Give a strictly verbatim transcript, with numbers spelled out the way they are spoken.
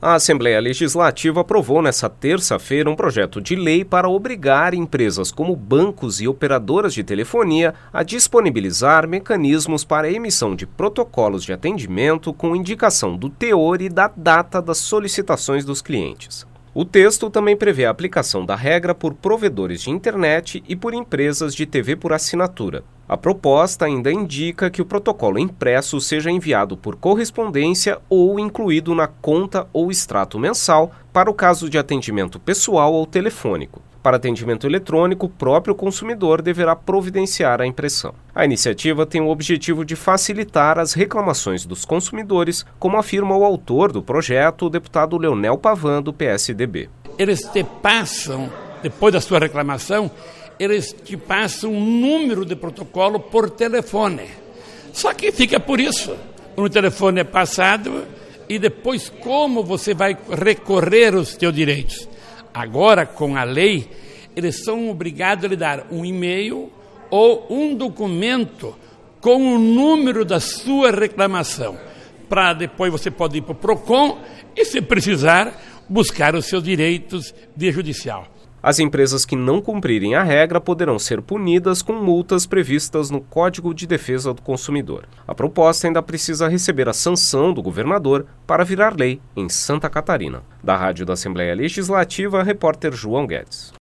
A Assembleia Legislativa aprovou nesta terça-feira um projeto de lei para obrigar empresas como bancos e operadoras de telefonia a disponibilizar mecanismos para a emissão de protocolos de atendimento com indicação do teor e da data das solicitações dos clientes. O texto também prevê a aplicação da regra por provedores de internet e por empresas de T V por assinatura. A proposta ainda indica que o protocolo impresso seja enviado por correspondência ou incluído na conta ou extrato mensal para o caso de atendimento pessoal ou telefônico. Para atendimento eletrônico, o próprio consumidor deverá providenciar a impressão. A iniciativa tem o objetivo de facilitar as reclamações dos consumidores, como afirma o autor do projeto, o deputado Leonel Pavan, do P S D B. Eles te passam, depois da sua reclamação, eles te passam um número de protocolo por telefone. Só que fica por isso. O telefone é passado e depois como você vai recorrer aos teus direitos? Agora, com a lei, eles são obrigados a lhe dar um e-mail ou um documento com o número da sua reclamação, para depois você pode ir para o PROCON e, se precisar, buscar os seus direitos via judicial. As empresas que não cumprirem a regra poderão ser punidas com multas previstas no Código de Defesa do Consumidor. A proposta ainda precisa receber a sanção do governador para virar lei em Santa Catarina. Da Rádio da Assembleia Legislativa, repórter João Guedes.